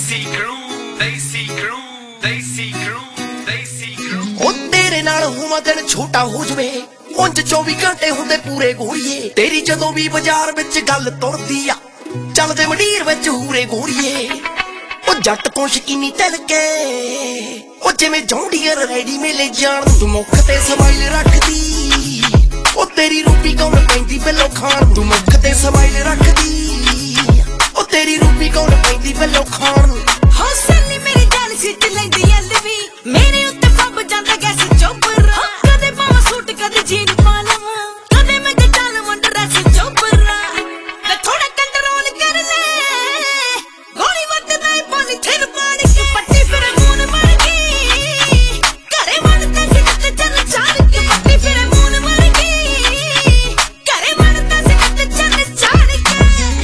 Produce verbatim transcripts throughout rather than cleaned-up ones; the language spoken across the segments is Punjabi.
ਦੇਸੀ ਕਰੂ ਦੇਸੀ ਕਰੂ ਦੇਸੀ ਕਰੂ ਦੇਸੀ ਕਰੂ ਉਹ ਤੇਰੇ ਨਾਲ ਹੋਵਾਂ ਦਿਨ ਛੋਟਾ ਹੋ ਜਵੇ ਉਂਝ ਚੌਵੀ ਘੰਟੇ ਹੁੰਦੇ ਪੂਰੇ ਗੋਰੀਏ ਤੇਰੀ ਜਦੋਂ ਵੀ ਬਾਜ਼ਾਰ ਵਿੱਚ ਗੱਲ ਤੁਰਦੀ ਆ ਚੱਲਦੇ ਮੰਡੀਰ ਵਿੱਚ ਹੂਰੇ ਗੋਰੀਏ ਉਹ ਜੱਟ ਤੋਂ ਸ਼ਕੀਨੀ ਤਿਲ ਕੇ ਉਹ ਜਿਵੇਂ ਜੌਂਡੀਅਰ ਰੈਡੀ ਮੇਲੇ ਜਾਣ ਤੂੰ ਮੁੱਖ ਤੇ ਸਮਾਈਲ ਰੱਖਦੀ ਉਹ ਤੇਰੀ ਰੂਪੀ ਕੌਣ ਪੈਂਦੀ ਬਿੱਲੋ ਖਾਣ ਤੂੰ ਮੁੱਖ ਤੇ ਸਮਾਈਲ ਰੱਖਦੀ ਉਹ ਤੇਰੀ ਰੂਪੀ ਕੌਣ ਪੈਂਦੀ ਬਿੱਲੋ ਖਾਣ ਹੌਸਲੇ ਮੇਰੀ ਜਾਨ ਸਿੱਟ ਲੈਂਦੀ ਐ ਲਵੀ ਮੇਰੇ ਉੱਤੇ ਫੱਬ ਜਾਂਦਾ ਗੈਸ ਚੋਪਰਾ ਕਦੇ ਪਾਵਾਂ ਸੂਟ ਕਦੇ ਜੀਨ ਪਾ ਲਵਾਂ ਕਦੇ ਮੈਂ ਗੱਟਾ ਲਵਾਂ ਡਰੈਸ ਚੋਪਰਾ ਤੇ ਥੋੜਾ ਕੰਟਰੋਲ ਕਰ ਲੈ ਗੋਲੀ ਵੱਟਦਾ ਏ ਪਾਣੀ ਥਿਰ ਪਾਣੀ ਕਿ ਪੱਟੀ ਫਿਰ ਮੂਨ ਮਰ ਗਈ ਘਰੇ ਵੜਦਾ ਸੀ ਤੇ ਚੱਲ ਚਾੜ ਕੇ ਪੱਟੀ ਫਿਰ ਮੂਨ ਮਰ ਗਈ ਘਰੇ ਵੜਦਾ ਸੀ ਤੇ ਚੱਲ ਚਾੜ ਕੇ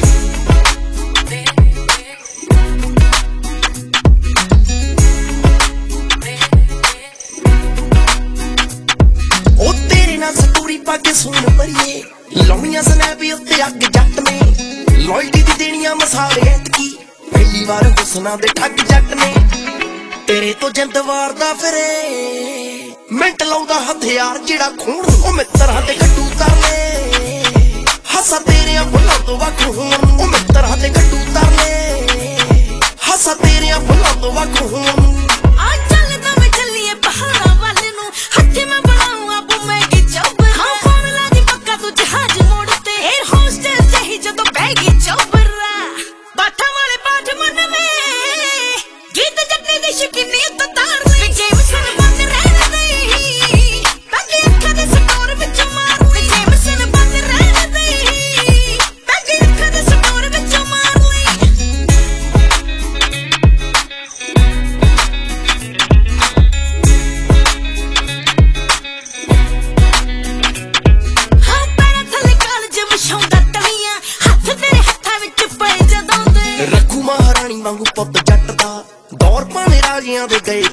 ਉਹ ਤੇਰੇ ਨਾਲ ਸਟੋਰੀ ਪਾ ਕੇ ਸੁਣ ਪਰੀਏ ਲਾਉਣੀਆਂ ਸਨੈਪ ਉੱਤੇ ਅੱਗ ਜੱਟ ਨੇ ਲੋਇਲਟੀ ਦੀ ਦੇਣੀਆਂ ਮਸਾਲੇ ਐਤਕੀ ਪਹਿਲੀ ਵਾਰ ਹੁਸਨਾ ਦੇ ਠੱਗ ਜੱਟ ਨੇ ਤੇਰੇ ਤੋਂ ਜਿੰਦ ਵਾਰਦਾ ਫਿਰੇ ਮਿੰਟ ਲਾਉਂਦਾ ਹਥਿਆਰ ਜਿਹੜਾ ਖੂਨ ਉਹ ਮਿੱਤਰਾਂ ਤੇ ਕੱਟੂ ਤਰਲੇ ਹੱਸਾ ਤੇਰੇ ਫੁੱਲਾਂ ਤੋਂ ਵੱਖ ਹੋਣ ਉਹ ਮਿੱਤਰਾਂ ਤੇ ਕੱਟੂ ਤਰਲੇ ਹੱਸਾ ਤੇਰੇ ਫੁੱਲਾਂ ਤੋਂ ਵੱਖ ਹੋਣ ਆ ਚੱਲਦਾ ਮੈਂ ਚੱਲੀਏ ਪਹਾੜਾਂ ਵੱਲ ਨੂੰ ਹੱਥੇ ਮੈਂ ਬਣਾਉਂ ਆਪੂ ਮੈਂ ਕੀ ਚੌਬਰ ਹਾਂ ਫੋਨ ਲਾ ਦੀ ਪੱਕਾ ਤੂੰ ਜਹਾਜ਼ ਮੋੜ ਤੇ 에ਅਰ ਹੋਸਟਸ ਜਹੀ ਜਦੋਂ ਬਹਿ ਗਈ ਚੌਬਰਾ ਬਾਠਾਂ ਵਾਲੇ ਬਾਠ ਮਨਵੇਂ ਗੀਤ ਜੱਟੇ ਦੀ ਸ਼ਕੀਨੀ ਉੱਤੇ ਤਾਰ ਲਈ ਜੇਮਸਨ ਬੰਦ ਰਹਿਣ ਦੇ ਬੱਗੇ ਅੱਖਾਂ ਦੇ ਸਟੋਰ ਵਿੱਚ ਮਾਰ ਲਈ ਜੇਮਸਨ ਬੰਦ ਰਹਿਣ ਦੇ ਬੱਗੇ ਅੱਖਾਂ ਦੇ ਸਟੋਰ ਵਿੱਚ ਮਾਰ ਲਈ ਹਾਂ ਪੈਰਾਂ ਥੱਲੇ ਕਾਲਜ ਵਿਛਾਉਂਦਾ ਤਲੀਆਂ ਹੱਥ ਤੇਰੇ ਹੱਥਾਂ ਵਿੱਚ ਪਏ ਜਦੋਂ ਦੇ ਰੱਖੂ ਮਹਾਰਾਣੀ ਵਾਂਗੂ ਪੁੱਤ ਜੱਟ ਦਾ ਦੌਰ ਭਾਵੇਂ ਰਾਜਿਆਂ ਦੇ ਗਏ